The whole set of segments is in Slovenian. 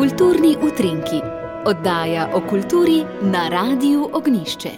Kulturni utrinki, oddaja o kulturi na Radiu Ognjišče.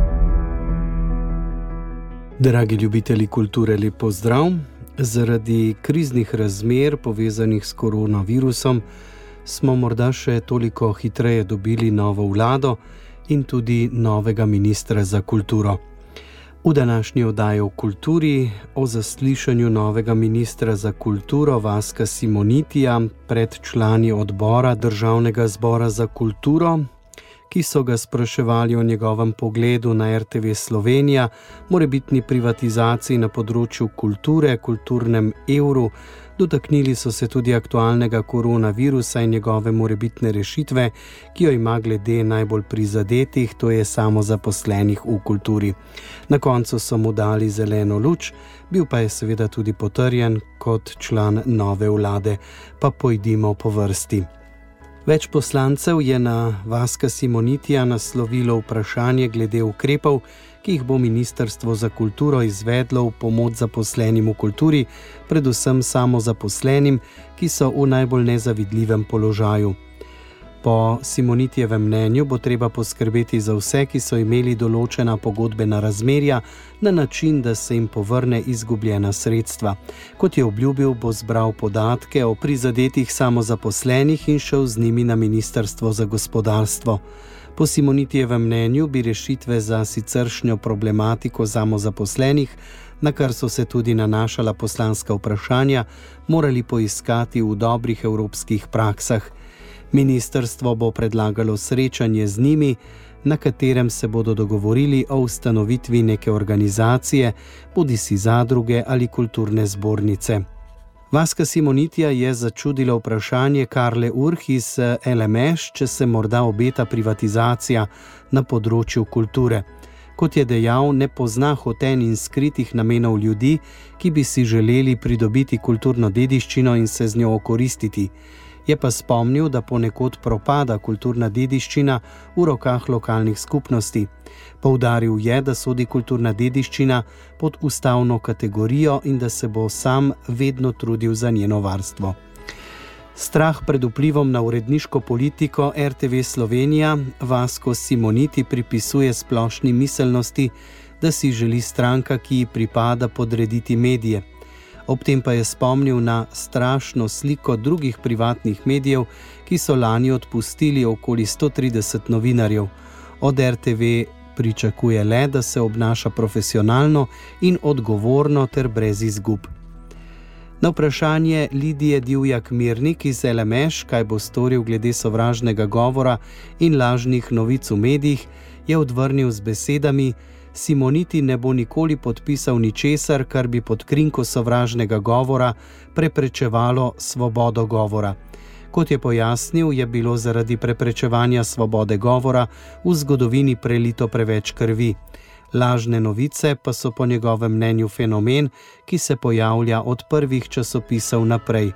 Dragi ljubitelji kulture, lep pozdrav! Zaradi kriznih razmer povezanih s koronavirusom smo morda še toliko hitreje dobili novo vlado in tudi novega ministra za kulturo. V današnji oddaji o kulturi, o zaslišanju novega ministra za kulturo Vaska Simonitija pred člani odbora Državnega zbora za kulturo, ki so ga spraševali o njegovem pogledu na RTV Slovenija, morebitni privatizaciji na področju kulture, kulturnem evru, dotaknili so se tudi aktualnega koronavirusa in njegove morebitne rešitve, ki jo ima glede najbolj prizadetih, to je samozaposlenih v kulturi. Na koncu so mu dali zeleno luč, bil pa je seveda tudi potrjen kot član nove vlade. Pa pojdimo po vrsti. Več poslancev je na Vaska Simonitija naslovilo vprašanje glede ukrepov, ki jih bo Ministrstvo za kulturo izvedlo v pomoč zaposlenim v kulturi, predvsem samozaposlenim, ki so v najbolj nezavidljivem položaju. Po Simonitijevem mnenju bo treba poskrbeti za vse, ki so imeli določena pogodbena razmerja, na način, da se jim povrne izgubljena sredstva. Kot je obljubil, bo zbral podatke o prizadetih samozaposlenih in šel z njimi na Ministrstvo za gospodarstvo. Po Simonitijevem mnenju bi rešitve za siceršnjo problematiko samozaposlenih, na kar so se tudi nanašala poslanska vprašanja, morali poiskati v dobrih evropskih praksah. Ministrstvo bo predlagalo srečanje z njimi, na katerem se bodo dogovorili o ustanovitvi neke organizacije, bodisi zadruge ali kulturne zbornice. Vaska Simonitija je začudilo vprašanje Karle Urh iz LMŠ, če se morda obeta privatizacija na področju kulture. Kot je dejal, ne pozna hotenj in skritih namenov ljudi, ki bi si želeli pridobiti kulturno dediščino in se z njo okoristiti. Je pa spomnil, da ponekod propada kulturna dediščina v rokah lokalnih skupnosti. Poudaril je, da sodi kulturna dediščina pod ustavno kategorijo in da se bo sam vedno trudil za njeno varstvo. Strah pred vplivom na uredniško politiko RTV Slovenija Vasko Simoniti pripisuje splošni miselnosti, da si želi stranka, ki ji pripada, podrediti medije. Ob tem pa je spomnil na strašno sliko drugih privatnih medijev, ki so lani odpustili okoli 130 novinarjev. Od RTV pričakuje le, da se obnaša profesionalno in odgovorno ter brez izgub. Na vprašanje Lidije Divjak-Mirnik iz LMŠ, kaj bo storil glede sovražnega govora in lažnih novic v medijih, je odvrnil z besedami: Simoniti ne bo nikoli podpisal ničesar, kar bi pod krinko sovražnega govora preprečevalo svobodo govora. Kot je pojasnil, je bilo zaradi preprečevanja svobode govora v zgodovini prelito preveč krvi. Lažne novice pa so po njegovem mnenju fenomen, ki se pojavlja od prvih časopisov naprej.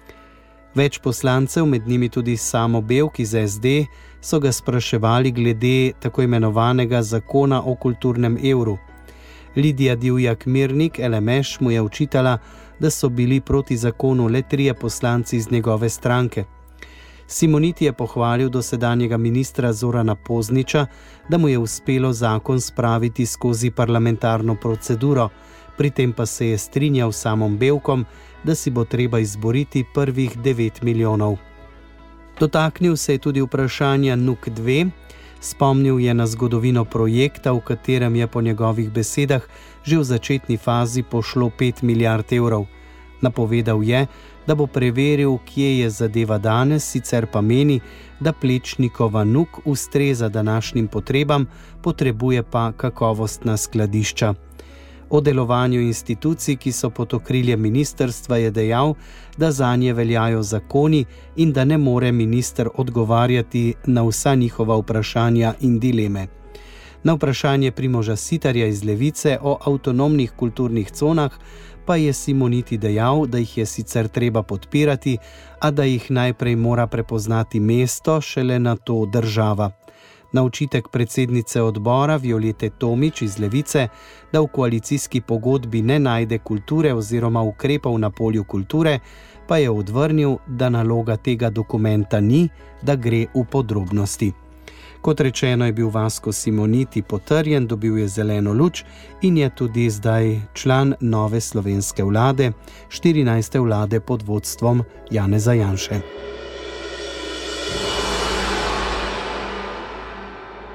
Več poslancev, med njimi tudi Samo Bevk iz SD, so ga spraševali glede tako imenovanega zakona o kulturnem evru. Lidija Divjak-Mirnik, LMŠ, mu je očitala, da so bili proti zakonu le 3 poslanci iz njegove stranke. Simoniti je pohvalil dosedanjega ministra Zorana Pozniča, da mu je uspelo zakon spraviti skozi parlamentarno proceduro, pri tem pa se je strinjal s Samom Bevkom, da si bo treba izboriti prvih 9 milijonov. Dotaknil se je tudi vprašanja NUK 2, spomnil je na zgodovino projekta, v katerem je po njegovih besedah že v začetni fazi pošlo 5 milijard evrov. Napovedal je, da bo preveril, kje je zadeva danes, sicer pa meni, da Plečnikova NUK ustreza današnjim potrebam, potrebuje pa kakovostna skladišča. O delovanju institucij, ki so pod okriljem ministrstva, je dejal, da zanje veljajo zakoni in da ne more minister odgovarjati na vsa njihova vprašanja in dileme. Na vprašanje Primoža Siterja iz Levice o avtonomnih kulturnih conah pa je Simoniti dejal, da jih je sicer treba podpirati, a da jih najprej mora prepoznati mesto, šele nato država. Na očitek predsednice odbora Violete Tomić iz Levice, da v koalicijski pogodbi ne najde kulture oziroma ukrepov na polju kulture, pa je odvrnil, da naloga tega dokumenta ni, da gre v podrobnosti. Kot rečeno, je bil Vasko Simoniti potrjen, dobil je zeleno luč in je tudi zdaj član nove slovenske vlade, 14. vlade pod vodstvom Janeza Janše.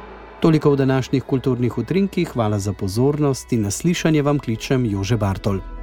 Toliko v današnjih kulturnih utrinkih, hvala za pozornost in na slišanje vam kličem Jože Bartol.